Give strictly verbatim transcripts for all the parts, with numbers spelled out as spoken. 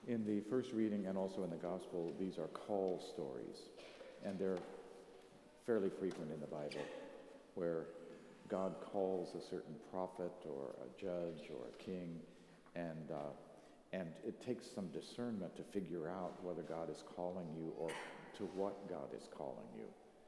In the first reading and also in the Gospel, these are call stories, and they're fairly frequent in the Bible, where God calls a certain prophet or a judge or a king, and uh, and it takes some discernment to figure out whether God is calling you or to what God is calling you.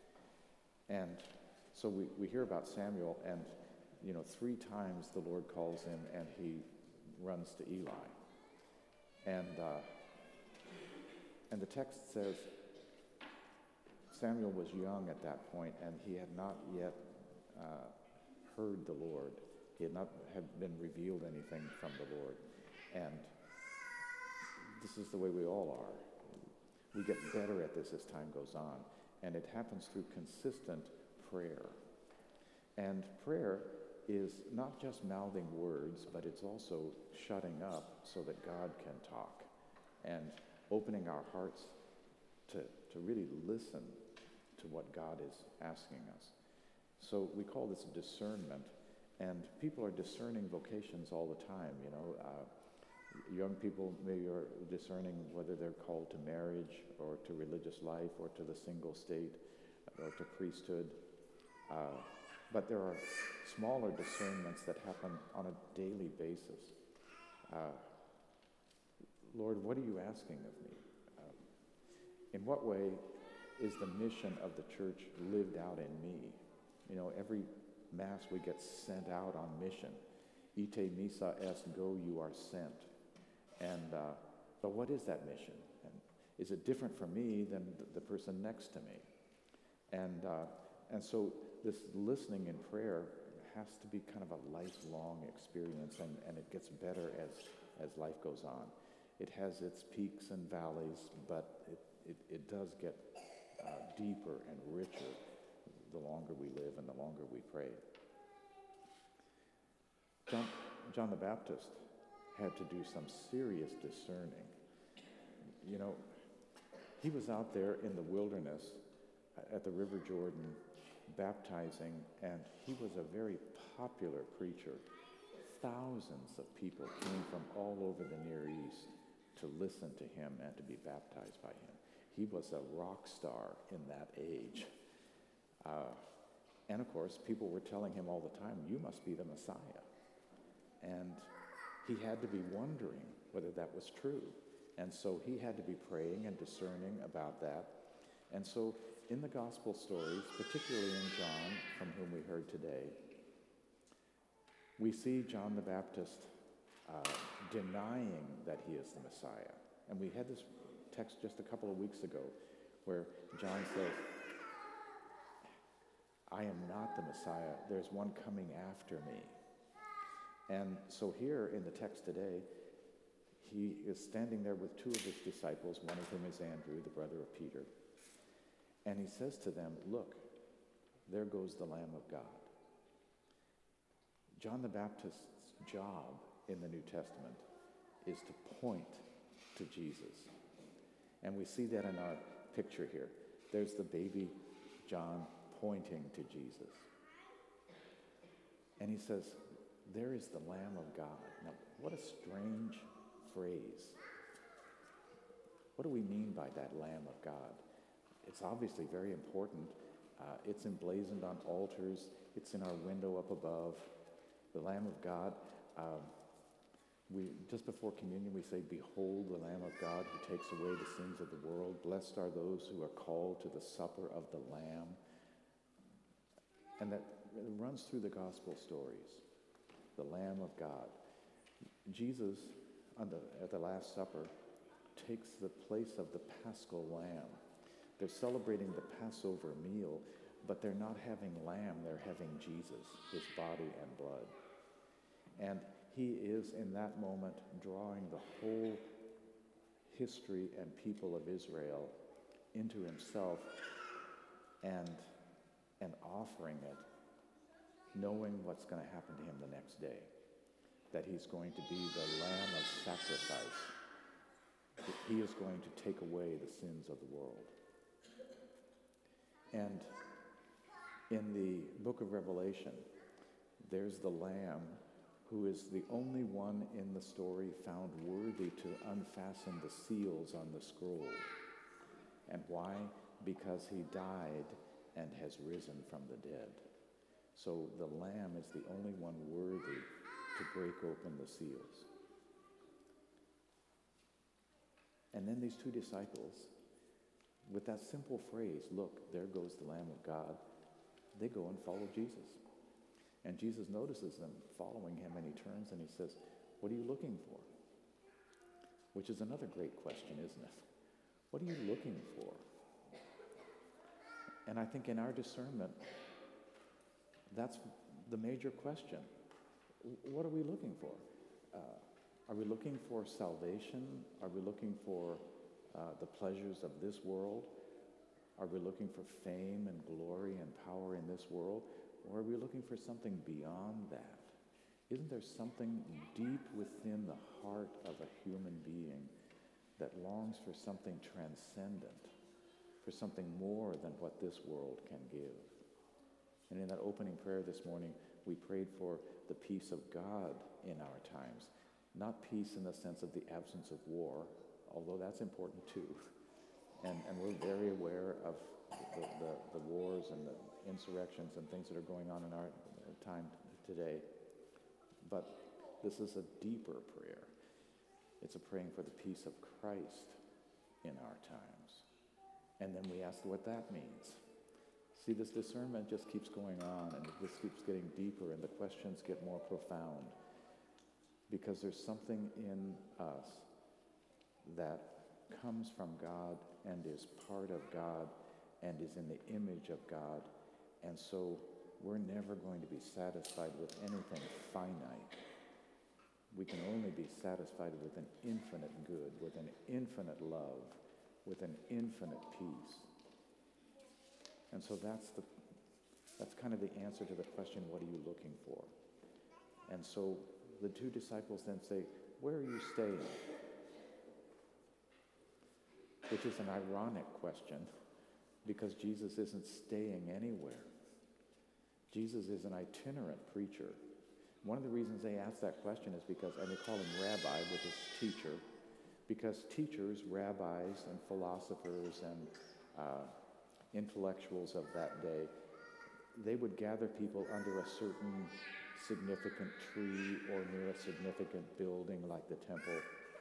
And so we, we hear about Samuel, and you know, three times the Lord calls him, and he runs to Eli. And uh, and the text says Samuel was young at that point, and he had not yet uh, heard the Lord. He had not had been revealed anything from the Lord. And this is the way we all are. We get better at this as time goes on, and it happens through consistent prayer. And prayer is not just mouthing words, but it's also shutting up so that God can talk, and opening our hearts to, to really listen to what God is asking us. So we call this discernment, and people are discerning vocations all the time. You know, uh, young people maybe are discerning whether they're called to marriage or to religious life or to the single state or to priesthood. Uh, but there are smaller discernments that happen on a daily basis. Uh, Lord, what are you asking of me? Um, in what way is the mission of the church lived out in me? You know, every Mass we get sent out on mission. Ite missa est, go, you are sent. And uh, but what is that mission? And is it different for me than the, the person next to me? And uh, and so this listening in prayer has to be kind of a lifelong experience, and, and it gets better as as life goes on. It has its peaks and valleys, but it it, it does get uh, deeper and richer the longer we live and the longer we pray. John, John the Baptist had to do some serious discerning. You know, he was out there in the wilderness at the River Jordan baptizing, and he was a very popular preacher. Thousands of people came from all over the Near East to listen to him and to be baptized by him. He was a rock star in that age. Uh, and of course, people were telling him all the time, you must be the Messiah. And he had to be wondering whether that was true. And so he had to be praying and discerning about that. And so in the gospel stories, particularly in John, from whom we heard today, we see John the Baptist uh, denying that he is the Messiah. And we had this text just a couple of weeks ago where John says, I am not the Messiah. There's one coming after me. And so here in the text today, he is standing there with two of his disciples, one of whom is Andrew, the brother of Peter. And he says to them, look, there goes the Lamb of God. John the Baptist's job in the New Testament is to point to Jesus. And we see that in our picture here. There's the baby John pointing to Jesus. And he says, there is the Lamb of God. Now, what a strange phrase. What do we mean by that Lamb of God? It's obviously very important. Uh, it's emblazoned on altars. It's in our window up above. The Lamb of God. Um, we just before communion we say, behold the Lamb of God who takes away the sins of the world. Blessed are those who are called to the supper of the Lamb. And that runs through the gospel stories. The Lamb of God. Jesus, on the, at the Last Supper, takes the place of the Paschal Lamb. They're celebrating the Passover meal, but they're not having lamb, they're having Jesus, his body and blood. And he is, in that moment, drawing the whole history and people of Israel into himself and, and offering it, knowing what's going to happen to him the next day, that he's going to be the Lamb of sacrifice, that he is going to take away the sins of the world. And in the book of Revelation, there's the Lamb who is the only one in the story found worthy to unfasten the seals on the scroll. And why? Because he died and has risen from the dead. So the Lamb is the only one worthy to break open the seals. And then these two disciples, with that simple phrase, look, there goes the Lamb of God, they go and follow Jesus. And Jesus notices them following him, and he turns and he says, what are you looking for? Which is another great question, isn't it? What are you looking for? And I think in our discernment, that's the major question. What are we looking for? Uh, are we looking for salvation? Are we looking for uh, the pleasures of this world? Are we looking for fame and glory and power in this world? Or are we looking for something beyond that? Isn't there something deep within the heart of a human being that longs for something transcendent, for something more than what this world can give? And in that opening prayer this morning, we prayed for the peace of God in our times. Not peace in the sense of the absence of war, although that's important too. And, and we're very aware of the, the, the wars and the insurrections and things that are going on in our time today. But this is a deeper prayer. It's a praying for the peace of Christ in our times. And then we ask what that means. See, this discernment just keeps going on, and it just keeps getting deeper, and the questions get more profound. Because there's something in us that comes from God and is part of God and is in the image of God. And so we're never going to be satisfied with anything finite. We can only be satisfied with an infinite good, with an infinite love, with an infinite peace. And so that's the that's kind of the answer to the question, what are you looking for? And so the two disciples then say, where are you staying? Which is an ironic question, because Jesus isn't staying anywhere. Jesus is an itinerant preacher. One of the reasons they ask that question is because, and they call him rabbi, which is teacher, because teachers, rabbis, and philosophers, and uh, intellectuals of that day, they would gather people under a certain significant tree or near a significant building like the temple.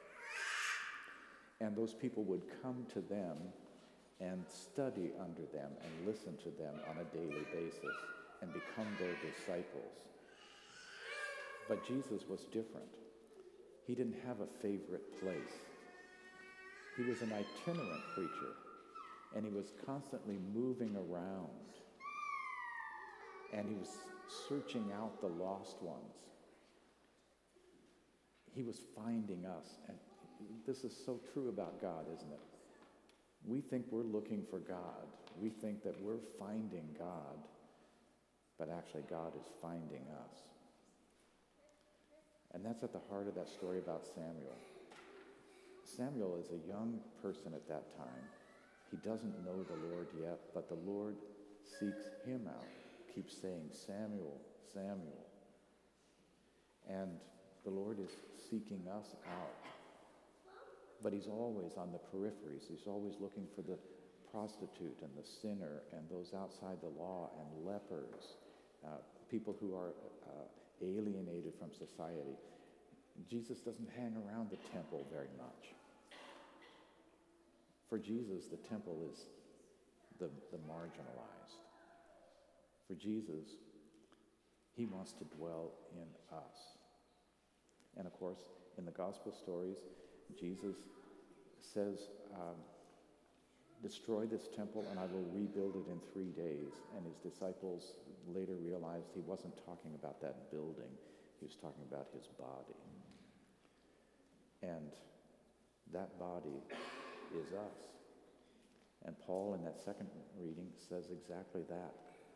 And those people would come to them and study under them and listen to them on a daily basis and become their disciples. But Jesus was different. He didn't have a favorite place. He was an itinerant preacher, and he was constantly moving around. And he was searching out the lost ones. He was finding us. And this is so true about God, isn't it? We think we're looking for God. We think that we're finding God, but actually God is finding us. And that's at the heart of that story about Samuel. Samuel is a young person at that time. He doesn't know the Lord yet, but the Lord seeks him out, keeps saying, Samuel, Samuel. And the Lord is seeking us out. But he's always on the peripheries. He's always looking for the prostitute and the sinner and those outside the law and lepers, uh, people who are uh, alienated from society. Jesus doesn't hang around the temple very much. For Jesus, the temple is the, the marginalized. For Jesus, he wants to dwell in us. And of course, in the gospel stories, Jesus says, um, destroy this temple and I will rebuild it in three days. And his disciples later realized he wasn't talking about that building. He was talking about his body. And that body is us. And Paul in that second reading says exactly that.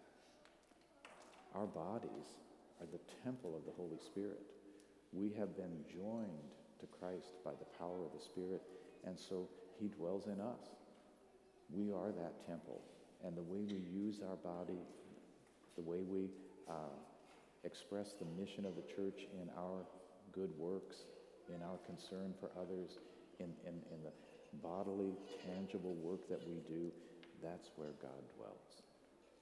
Our bodies are the temple of the Holy Spirit. We have been joined to Christ by the power of the Spirit, and so he dwells in us. We are that temple, and the way we use our body, the way we uh, express the mission of the church in our good works, in our concern for others, in, in, in the bodily, tangible work that we do, that's where God dwells.